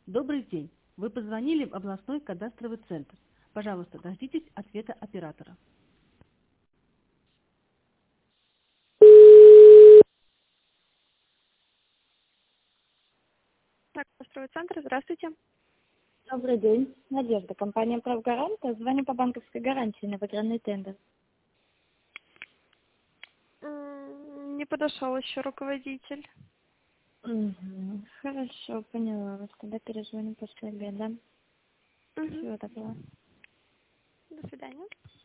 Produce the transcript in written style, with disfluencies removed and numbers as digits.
Добрый день. Вы позвонили в областной кадастровый центр. Пожалуйста, дождитесь ответа оператора. Так, кадастровый центр, здравствуйте. Добрый день. Надежда, компания «Правгаранта». Звоню по банковской гарантии на выигранный тендер. Не подошел еще руководитель. Угу. Хорошо, поняла вас. Тогда перезвоню после обеда. Мгм. Всего доброго. До свидания.